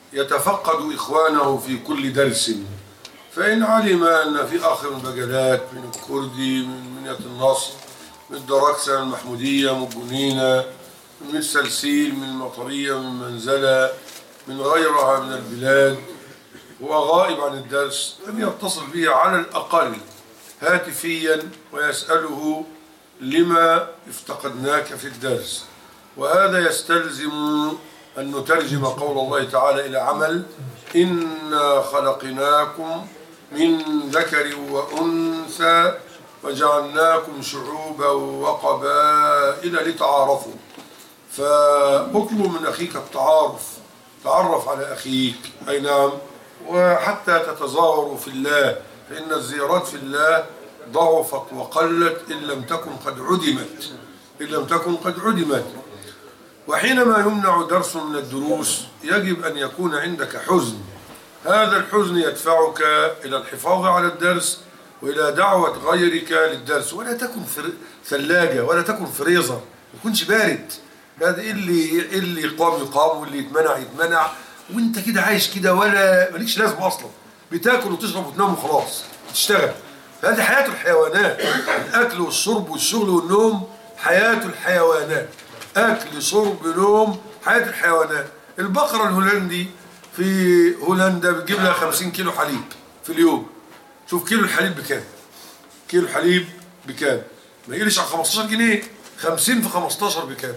يتفقد إخوانه في كل درس، فإن علم أن في آخر المجالات من الكردي، من منية النصر، من الدراكسة، من المحمودية، من الجنينة، من السلسيل، من المطرية، من منزلة، من غيرها من البلاد، هو غائب عن الدرس، أن يتصل به على الأقل هاتفيا ويسأله لما افتقدناك في الدرس. وهذا يستلزم أن نترجم قول الله تعالى إلى عمل: إنا خلقناكم من ذكر وأنثى وجعلناكم شعوبا وقبائل لتعارفوا. فاطلب من أخيك التعارف، تعرف على أخيك، أي نعم، وحتى تتزاوروا في الله، فإن الزيارات في الله ضعفت وقلت إن لم تكن قد عدمت. وحينما يمنع درس من الدروس يجب أن يكون عندك حزن، هذا الحزن يدفعك إلى الحفاظ على الدرس وإلى دعوة غيرك للدرس. ولا تكن ثلاجة ولا تكن فريزر، ما تكونش بارد. هذا اللي يقام واللي يتمنع وانت كده عايش كده ولا مالكش لازمه اصلا، بتاكل وتشرب وتنام وخلاص تشتغل. هذه حياة الحيوانات، الأكل والشرب والشغل والنوم حياة الحيوانات، أكل شرب نوم حياة الحيوانات. البقرة الهولندي في هولندا بتجيب لها 50 كيلو حليب في اليوم. شوف كيلو الحليب بكام؟ كيلو الحليب بكام؟ ما يقلش على 15 جنيه. 50 في 15 بكام؟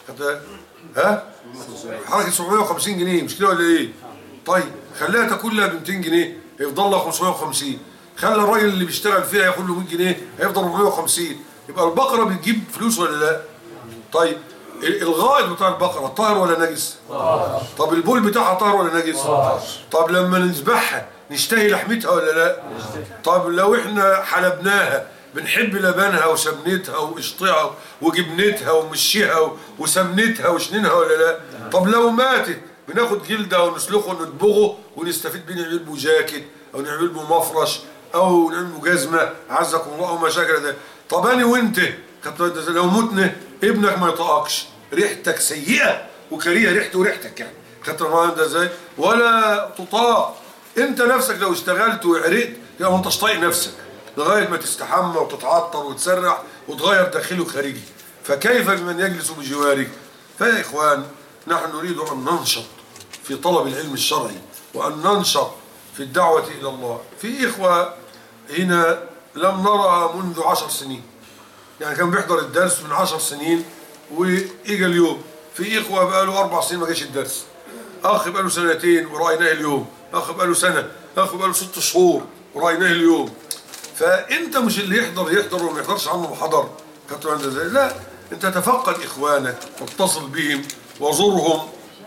ها؟ حركة 750 جنيه، مش كده ولا ايه؟ طيب خليها تاكل لها ب 200 جنيه هيفضل لها 550. خلى الراجل اللي بيشتغل فيها ياخد له 100 جنيه هيفضل 450. يبقى البقرة بتجيب فلوس ولا لا؟ طيب الغائط بتاع البقرة طاهر ولا نجس؟ طب البول بتاعها طاهر ولا نجس؟ طب لما نذبحها نشتهي لحمتها ولا لا؟ طب لو احنا حلبناها بنحب لبنها وسمنتها وقشطها وجبنتها ومشيها وسمنتها وشنينها ولا لا؟ طب لو ماتت بناخد جلدها ونسلخه ونطبغه ونستفيد بيه، نعمل بيه جاكيت او نعمل بيه مفرش او نعمل بيه جزمه عزكم الله او ما شاكل ده. طب انا وانت لو متنا ابنك ما يطاقش، ريحتك سيئه وكريهه ريحته وريحتك، يعني خدت الموضوع ده ازاي؟ ولا تطاق. انت نفسك لو اشتغلت وعرقت يبقى ما انتش طايق نفسك لغايه ما تستحمى وتتعطر وتسرح وتغير داخلي وخارجي، فكيف بمن يجلس بجوارك؟ فيا اخوان، نحن نريد ان ننشط في طلب العلم الشرعي وان ننشط في الدعوه الى الله. في اخوه هنا لم نرها منذ 10 سنين، يعني كان بيحضر الدرس من 10 سنين واجا اليوم. في اخوه بقى له 4 سنين ما جاش الدرس، اخ بقى له 2 سنين ورايناه اليوم، اخ بقى له سنه، اخ بقى له 6 شهور ورايناه اليوم. فانت مش اللي يحضر وما يحضرش عنه محاضر، لا، انت تفقد اخوانك واتصل بهم وزورهم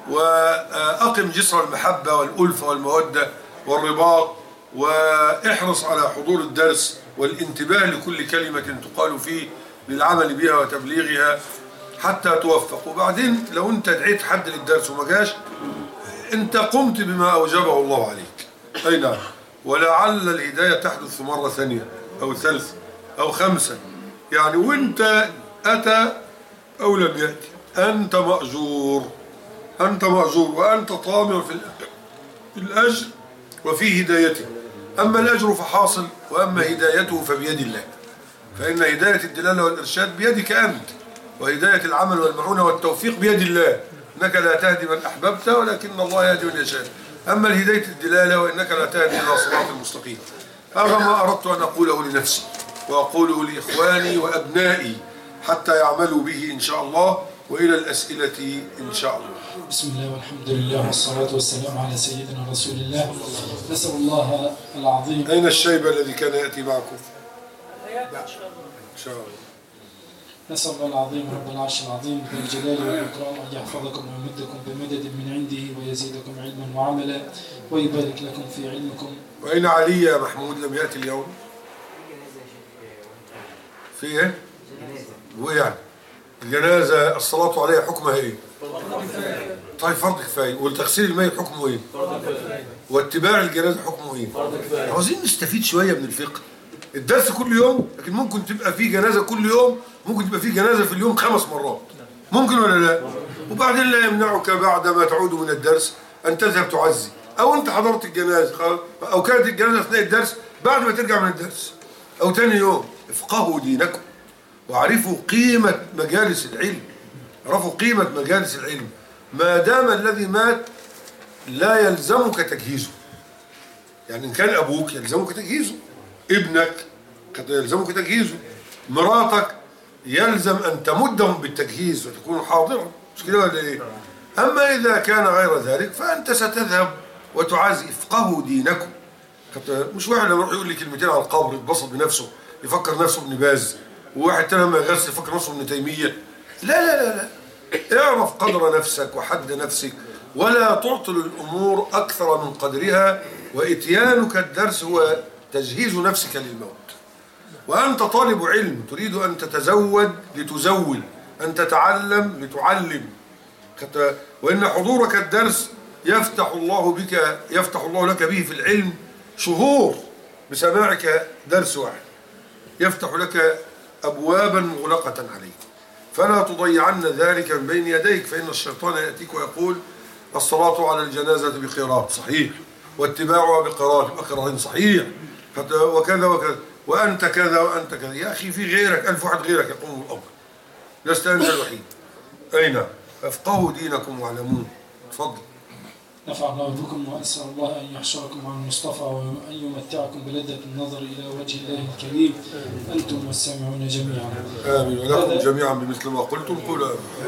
واقم جسر المحبه والالفه والموده والرباط، واحرص على حضور الدرس والانتباه لكل كلمه تقال فيه للعمل بها وتبليغها حتى توفق. وبعدين لو انت دعيت حد للدرس وما جاش، انت قمت بما اوجبه الله عليك، اي نعم، ولعل الهدايه تحدث مرة ثانية او ثالثة او خامسة، يعني وانت اتى او لم ياتي انت ماجور، انت ماجور، وانت طامع في الاجر وفي هدايته. اما الاجر فحاصل، واما هدايته فبيد الله، فان هدايه الدلاله والارشاد بيدك انت، وهدايه العمل والمعونه والتوفيق بيد الله. انك لا تهدي من احببت ولكن الله يهدي من يشاء. اما الهدايه الدلاله وانك لا تهدي الى صراط المستقيم. هذا ما اردت ان اقوله لنفسي واقوله لاخواني وابنائي حتى يعملوا به ان شاء الله. والى الاسئله ان شاء الله. بسم الله والحمد لله والصلاه والسلام على سيدنا رسول الله. نسال الله العظيم. اين الشيب الذي كان ياتي معكم؟ ان شاء الله. نسأل الله العظيم رب العرش العظيم بالجلال والإكرام أن يحفظكم ويمدكم بمدد من عنده ويزيدكم علما وعملا ويبارك لكم في علمكم. وأين علي يا محمود لم يأتي اليوم؟ في إيه؟ ويعني الجنازة الصلاة عليها حكمها إيه؟ طيب فرض كفاية. والتغسيل الميت حكمه إيه؟ واتباع الجنازة حكمه إيه؟ عاوزين نستفيد شوية من الفقه. الدرس كل يوم، لكن ممكن تبقى فيه جنازة كل يوم، ممكن تبقى فيه جنازة في اليوم 5 مرات، ممكن ولا لا؟ وبعدين لا يمنعك بعد ما تعود من الدرس أن تذهب تعزي، أو أنت حضرت الجنازة أو كانت الجنازة أثناء الدرس بعد ما ترجع من الدرس أو تاني يوم. افقهوا دينكم واعرفوا قيمة مجالس العلم. عرفوا قيمة مجالس العلم. ما دام الذي مات لا يلزمك تجهيزه، يعني إن كان أبوك يلزمك تجهيزه، ابنك يلزمك تجهيزه، مراتك يلزم أن تمدهم بالتجهيز وتكون حاضرا، مش كده ولا إيه؟ أما إذا كان غير ذلك فأنت ستذهب وتعزي. افقهوا دينكم. مش واحد لما يروح يقول لي كلمتين على القبر يتبسط بنفسه يفكر نفسه ابن باز، وواحد تاني لما يغسل يفكر نفسه ابن تيمية. لا لا لا لا، اعرف قدر نفسك وحد نفسك، ولا تعطل الأمور أكثر من قدرها. وإتيانك الدرس هو تجهيز نفسك للموت. وأنت طالب علم تريد أن تتزود لتزول، أن تتعلم لتعلم. وإن حضورك الدرس يفتح الله لك به في العلم شهور بسماعك درس واحد، يفتح لك أبوابا مغلقة عليك، فلا تضيعن ذلك من بين يديك. فإن الشيطان يأتيك ويقول الصلاة على الجنازة بقراط، صحيح، واتباعها بقراط صحيح، وكذا وكذا، وأنت كذا وأنت كذا. يا أخي في غيرك، 1000 واحد غيرك يقوم بالأمر، لست أنت الوحيد. أين؟ افقهوا دينكم واعلموه. تفضل. نفع الله بكم، وأسأل الله أن يحشركم مع المصطفى وأن يمتعكم بلذة النظر إلى وجه الله الكريم أنتم والسامعون جميعا. آمين. ولكم جميعا بمثل ما قلتم. قولوا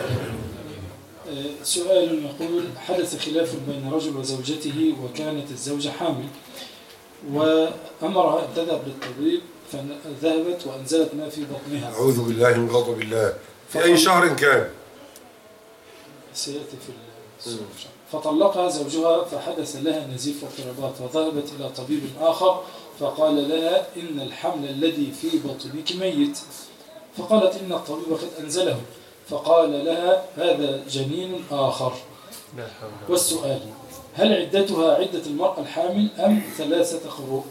سؤال يقول: حدث خلاف بين رجل وزوجته وكانت الزوجة حامل، وأمرها أن تذهب للطبيب، فذهبت وأنزلت ما في بطنها. أعوذ بالله من غضب الله. في أي شهر كان؟ سيأتي في السورة. فطلقها زوجها فحدث لها نزيف واضطرابات، وذهبت إلى طبيب آخر فقال لها إن الحمل الذي في بطنك ميت، فقالت إن الطبيب قد أنزله، فقال لها هذا جنين آخر. والسؤال: هل عدتها عدة المرأة الحامل أم 3 قروء؟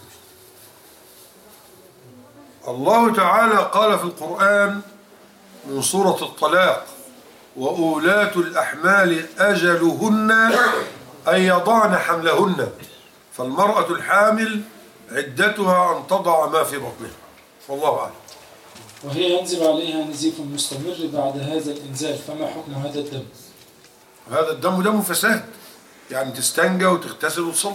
الله تعالى قال في القرآن من سورة الطلاق: وأولاة الأحمال أجلهن أن يضعن حملهن. فالمرأة الحامل عدتها أن تضع ما في بطنها، والله أعلم. وهي ينزل عليها نزيف مستمر بعد هذا الإنزال، فما حكم هذا الدم؟ هذا الدم دم فساد، يعني تستنجى وتغتسل وتصلي.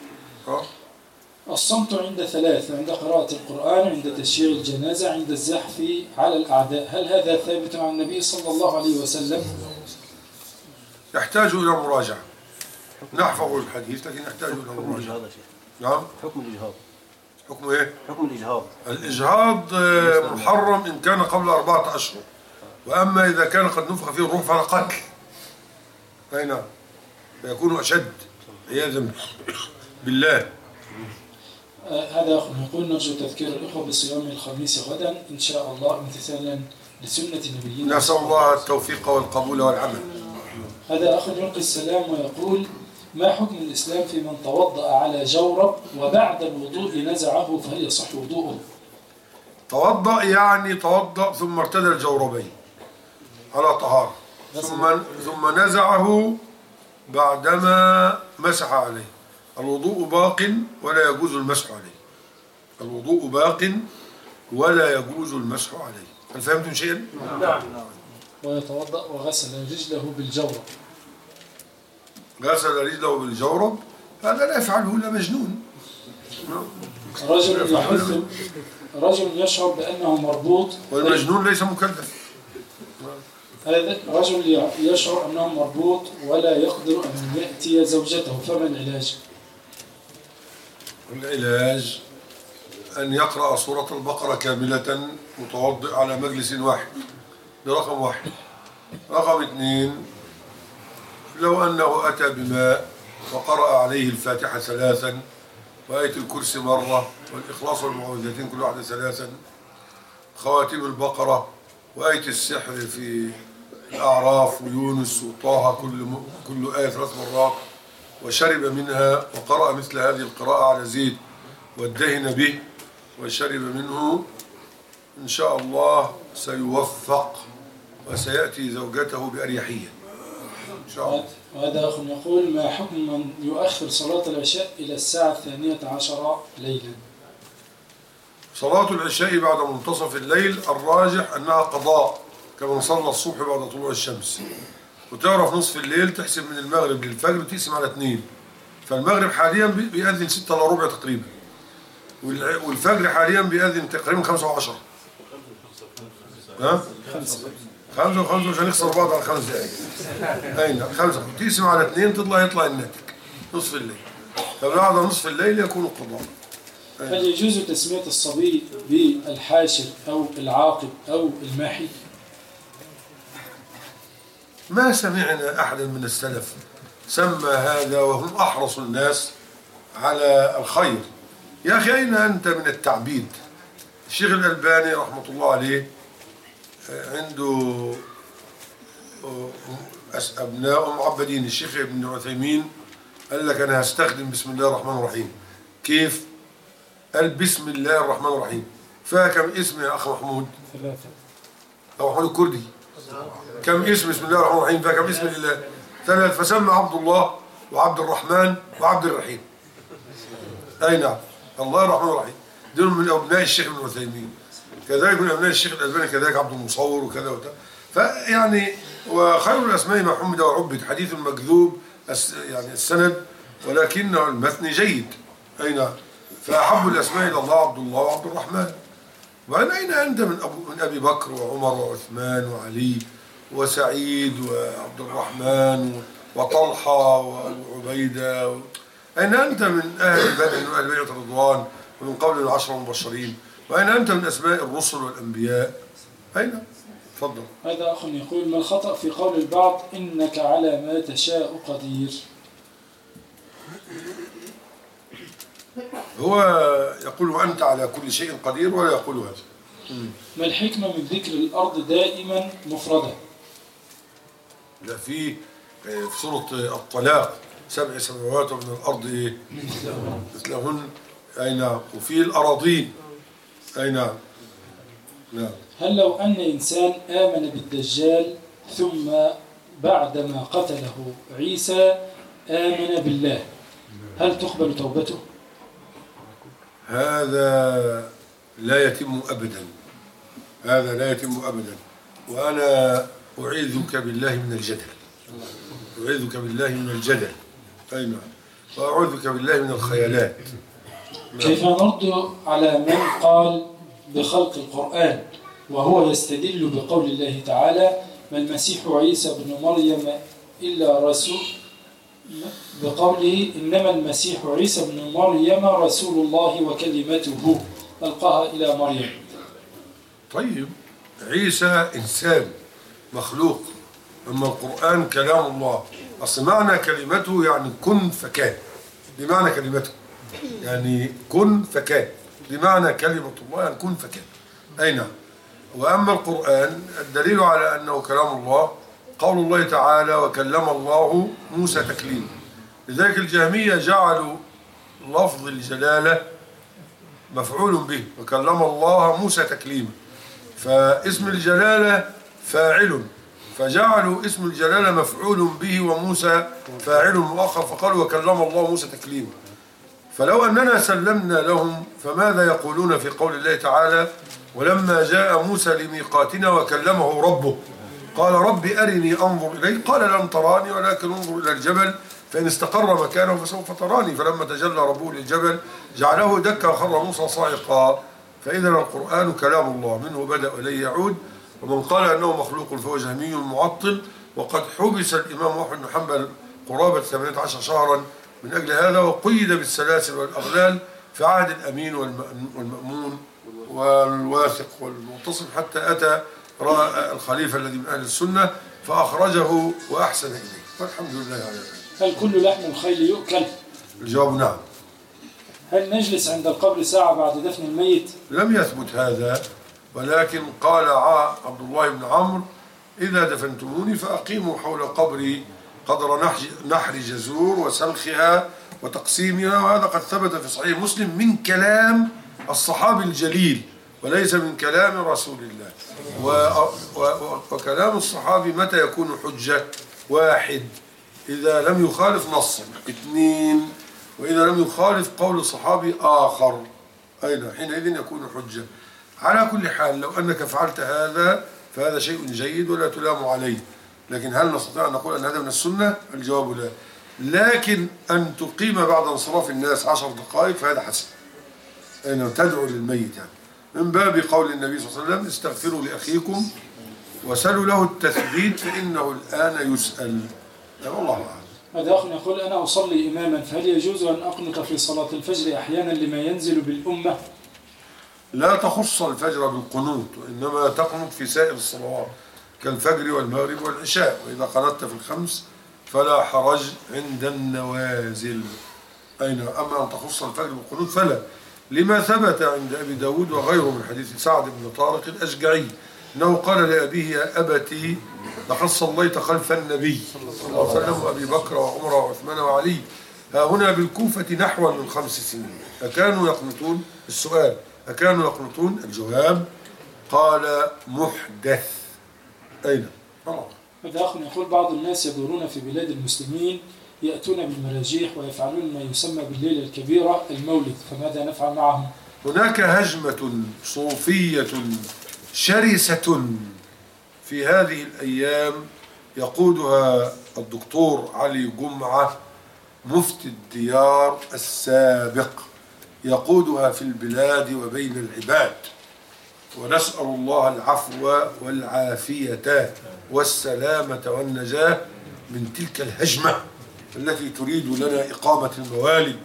الصمت عند 3: عند قراءة القرآن، عند تشييع الجنازة، عند الزحف على الأعداء. هل هذا ثابت عن النبي صلى الله عليه وسلم؟ يحتاج إلى مراجعة. نحفظ الحديث لكن يحتاج إلى مراجعة. نعم. حكم الإجهاض. حكم إيه؟ حكم الإجهاض. الإجهاض محرم إن كان قبل 4 أشهر، وأما إذا كان قد نفخ فيه الروح فلا قتل. أي نعم، فيكون أشد عياذا بالله. هذا أخ يقول: نرجو تذكير الإخوة بصيام الخميس غدا إن شاء الله امتثالا لسنة نبينا. نسأل الله التوفيق والقبول والعمل. هذا أخ يلقي السلام ويقول: ما حكم الإسلام في من توضأ على جورب وبعد الوضوء نزعه، فهل يصح وضوءه؟ توضأ يعني توضأ ثم ارتدى الجوربين على طهارة، ثم نزعه بعدما مسح عليه. الوضوء باق ولا يجوز المسح عليه. الوضوء باق ولا يجوز المسح عليه. هل فهمتم شيئا؟ نعم. ويتوضأ وغسل رجله بالجورب. غسل رجله بالجورب، هذا لا يفعله إلا مجنون. رجل يشعر بأنه مربوط، والمجنون ليس مكلف. هذا رجل يشعر أنه مربوط ولا يقدر أن يأتي زوجته، فما العلاج؟ العلاج أن يقرأ سورة البقرة كاملة متوضئ على مجلس واحد، ده رقم 1. رقم 2: لو أنه أتى بماء وقرأ عليه الفاتحة 3 وآية الكرسي مرة والإخلاص والمعوذتين كل واحدة 3، خواتيم البقرة وآية السحر في الأعراف ويونس وطه كل آية 3 مرات، وشرب منها وقرأ مثل هذه القراءة على زيت وادهن به وشرب منه، إن شاء الله سيوفق وسيأتي زوجته بأريحية. إن شاء الله. وهذا أخ يقول: ما حكم من يؤخر صلاة العشاء إلى الساعة 12 ليلا؟ صلاة العشاء بعد منتصف الليل الراجح أنها قضاء، كما صلى الصبح بعد طلوع الشمس. وتعرف نصف الليل تحسب من المغرب للفجر وتقسم على 2، فالمغرب حاليا بيأذن 6 إلا ربع تقريبا، والفجر حاليا بيأذن تقريبا 5 و10. ها؟ 5 و5 مش هنخسر بعض على 5 دقايق. أي نعم 5 تقسم على 2 يطلع الناتج نصف الليل، فبعد نصف الليل يكون القضاء. هل يجوز تسمية الصبي بالحاشر أو العاقب أو الماحي؟ ما سمعنا أحدا من السلف سمى هذا، وهم أحرص الناس على الخير. يا أخي أين أنت من التعبيد؟ الشيخ الألباني رحمة الله عليه عنده أبناء معبدين. الشيخ ابن عثيمين قال لك أنا هستخدم بسم الله الرحمن الرحيم. كيف؟ قال بسم الله الرحمن الرحيم. فيها كم اسم يا أخ محمود؟ 3. أو محمود الكردي كم اسم بسم الله الرحمن الرحيم؟ فيها كم اسم لله؟ 3. فسمى عبد الله وعبد الرحمن وعبد الرحيم. أي نعم، الله الرحمن الرحيم. دول من أبناء الشيخ ابن عثيمين، كذلك من أبناء الشيخ الألباني، كذلك عبد المصور وكذا وكذا. فيعني وخير الأسماء ما حمد وعبد، حديث مكذوب يعني السند ولكنه المتن جيد. أي نعم. فأحب الأسماء إلى الله عبد الله وعبد الرحمن. وأين أنت من أبي بكر وعمر وعثمان وعلي وسعيد وعبد الرحمن وطلحة وعبيدة؟ أين أنت من أهل بدر وأهل بيعة الرضوان ومن قبل العشرة المبشرين؟ وأين أنت من أسماء الرسل والأنبياء؟ أين؟ تفضل. هذا أخ يقول: ما الخطأ في قول البعض إنك على ما تشاء قدير؟ هو يقول وأنت على كل شيء قدير ولا يقول هذا. ما الحكمة من ذكر الأرض دائما مفردة؟ لا، في سورة الطلاق 7 سماوات ومن الأرض مثلهن. أي نعم. وفي الأراضين. أي نعم. نعم. هل لو أن إنسان آمن بالدجال ثم بعدما قتله عيسى آمن بالله، هل تقبل توبته؟ هذا لا يتم أبدا، هذا لا يتم أبدا. وأنا أعيذك بالله من الجدل، أعيذك بالله من الجدل. أي نعم. وأعوذك بالله من الخيالات. كيف نرد على من قال بخلق القرآن وهو يستدل بقول الله تعالى: ما المسيح عيسى بن مريم إلا رسول، بقوله إنما المسيح عيسى بن مريم رسول الله وكلمته ألقاها إلى مريم؟ طيب، عيسى إنسان مخلوق، أما القرآن كلام الله. أصل معنى كلمته يعني كن فكان، بمعنى كلمته يعني كن فكان، بمعنى كلمة الله يعني كن فكان. أي نعم. وأما القرآن الدليل على أنه كلام الله قول الله تعالى: وكلم الله موسى تكليما. لذلك الجهمية جعلوا لفظ الجلالة مفعول به، وكلم الله موسى تكليما، فاسم الجلالة فاعل، فجعلوا اسم الجلالة مفعول به وموسى فاعل مؤخر، فقالوا وكلم الله موسى تكليما. فلو أننا سلمنا لهم فماذا يقولون في قول الله تعالى: ولما جاء موسى لميقاتنا وكلمه ربه قال رب أرني أنظر إليك قال لن تراني ولكن انظر إلى الجبل فإن استقر مكانه فسوف تراني فلما تجلى ربه للجبل جعله دكا وخر موسى صاعقا. فإذا القرآن كلام الله منه بدأ إليه يعود. ومن قال أنه مخلوق فهو جهمي معطل، وقد حبس الإمام أحمد بن حنبل قرابة 18 شهرا من أجل هذا، وقيد بالسلاسل والأغلال في عهد الأمين والمأمون والواثق والمعتصم، حتى أتى الخليفة الذي من أهل السنة فأخرجه وأحسن إليه، والحمد لله على ذلك. هل كل لحم الخيل يؤكل؟ الجواب نعم. هل نجلس عند القبر ساعة بعد دفن الميت؟ لم يثبت هذا، ولكن قال عبد الله بن عمرو: إذا دفنتموني فأقيموا حول قبري قدر نحر جزور وسلخها وتقسيمها. وهذا قد ثبت في صحيح مسلم من كلام الصحابي الجليل وليس من كلام رسول الله. وكلام الصحابي متى يكون حجة؟ واحد، إذا لم يخالف نصا. اثنين، وإذا لم يخالف قول صحابي آخر أيضا حينئذ يكون حجة. على كل حال لو أنك فعلت هذا فهذا شيء جيد ولا تلام عليه، لكن هل نستطيع أن نقول أن هذا من السنة؟ الجواب لا. لكن أن تقيم بعد انصراف الناس 10 دقائق فهذا حسن، أن تدعو للميت يعني، من باب قول النبي صلى الله عليه وسلم استغفروا لأخيكم وسلوا له التثبيت فإنه الآن يسأل. والله أعلم. هذا أخ يقول أنا أصلي إماما، فهل يجوز أن أقنط في صلاة الفجر أحيانا لما ينزل بالأمة؟ لا تخص الفجر بالقنوت، وإنما تقنط في سائر الصلوات كالفجر والمغرب والعشاء، وإذا قنطت في الخمس فلا حرج عند النوازل. أما أن تخص الفجر بالقنوت فلا، لما ثبت عند أبي داود وغيره من حديث سعد بن طارق الأشجعي أنه قال لأبيه يا أبتي لقد صليت خلف النبي صلى الله عليه وسلم وأبي بكر وعمر وعثمان وعلي ها هنا بالكوفة نحو من 5 سنين أكانوا يقنطون؟ السؤال أكانوا يقنطون؟ الجواب قال محدث. أين؟ هذا أخ يقول بعض الناس يدورون في بلاد المسلمين يأتون بالمراجيح ويفعلون ما يسمى بالليلة الكبيرة المولد، فماذا نفعل معهم؟ هناك هجمة صوفية شرسة في هذه الأيام يقودها الدكتور علي جمعة مفتي الديار السابق، يقودها في البلاد وبين العباد، ونسأل الله العفو والعافية والسلامة والنجاة من تلك الهجمة التي تريد لنا إقامة الموالد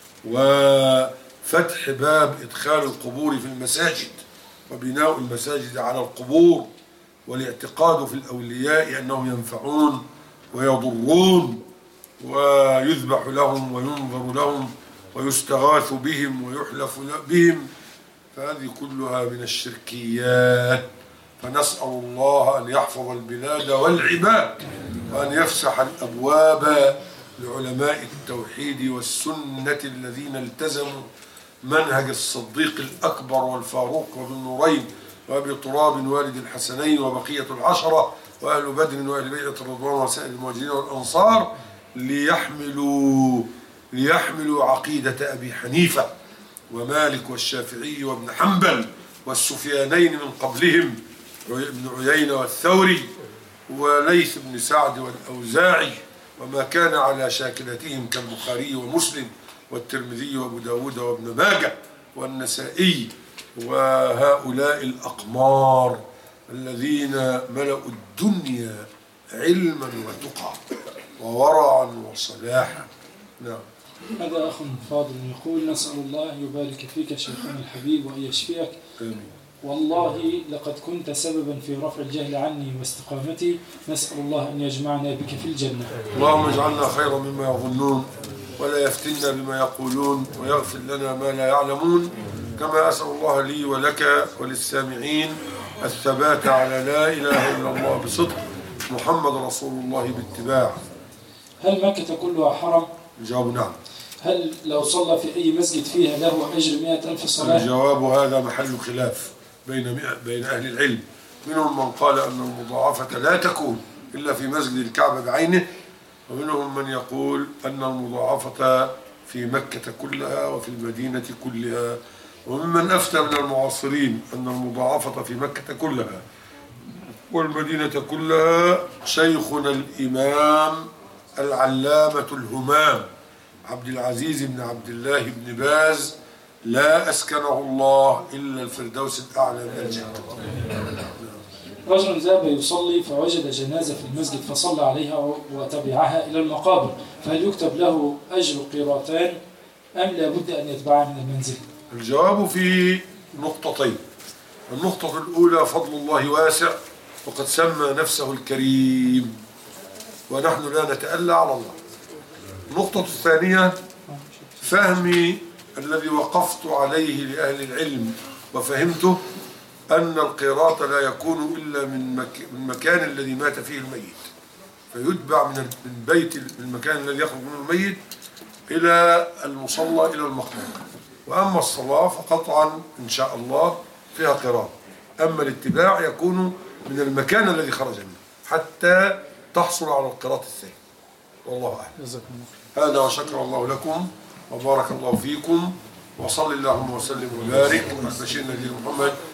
وفتح باب إدخال القبور في المساجد وبناء المساجد على القبور والاعتقاد في الأولياء أنهم ينفعون ويضرون ويذبح لهم وينظر لهم ويستغاث بهم ويحلف بهم، فهذه كلها من الشركيات. فنسأل الله أن يحفظ البلاد والعباد وأن يفسح الأبواب لعلماء التوحيد والسنة الذين التزموا منهج الصديق الأكبر والفاروق وذو النورين وأبي تراب والد الحسنين وبقية العشرة وأهل بدر وأهل بيعة الرضوان وسائر المهاجرين والأنصار ليحملوا عقيدة أبي حنيفة ومالك والشافعي وابن حنبل والسفيانين من قبلهم ابن عيينة والثوري وليث بن سعد والأوزاعي وما كان على شاكلتهم كالبخاري ومسلم والترمذي وابو داود وابن ماجه والنسائي وهؤلاء الأقمار الذين ملأوا الدنيا علما وتقى وورعا وصلاحا. نعم. هذا أخ فاضل يقول نسأل الله أن يبارك فيك شيخنا الحبيب وأن يشفيك. آمين. والله لقد كنت سببا في رفع الجهل عني واستقامتي، نسأل الله أن يجمعنا بك في الجنة. اللهم اجعلنا خيرا مما يظنون ولا يفتنا بما يقولون ويغفر لنا ما لا يعلمون، كما أسأل الله لي ولك وللسامعين الثبات على لا إله إلا الله بصدق محمد رسول الله باتباع. هل مكة كلها حرم؟ الجواب نعم. هل لو صلى في أي مسجد فيها له أجر 100,000 صلاة؟ الجواب هذا محل خلاف بين أهل العلم، منهم من قال أن المضاعفة لا تكون إلا في مسجد الكعبة بعينه، ومنهم من يقول أن المضاعفة في مكة كلها وفي المدينة كلها، وممن أفتى من المعاصرين أن المضاعفة في مكة كلها والمدينة كلها شيخنا الإمام العلامة الهمام عبد العزيز بن عبد الله بن باز لا أسكنه الله إلا الفردوس الأعلى من الجنة. رجل ذهب يصلي فوجد جنازة في المسجد فصلى عليها وتبعها إلى المقابر، فهل يكتب له أجر قيراطان أم لا بد أن يتبعها من المنزل؟ الجواب في نقطتين. النقطة الأولى فضل الله واسع وقد سمى نفسه الكريم ونحن لا نتألى على الله. النقطة الثانية فهمي الذي وقفت عليه لأهل العلم وفهمته أن القيراط لا يكون إلا من المكان الذي مات فيه الميت، فيتبع من بيت المكان الذي يخرج منه الميت إلى المصلى إلى المقبرة. وأما الصلاة فقطعا إن شاء الله فيها قيراط، أما الاتباع يكون من المكان الذي خرج منه حتى تحصل على القراط الثاني. والله أعلم. جزاكم الله. هذا وشكر الله لكم وبارك الله فيكم، وصل اللهم وسلم وبارك على بشير نبينا محمد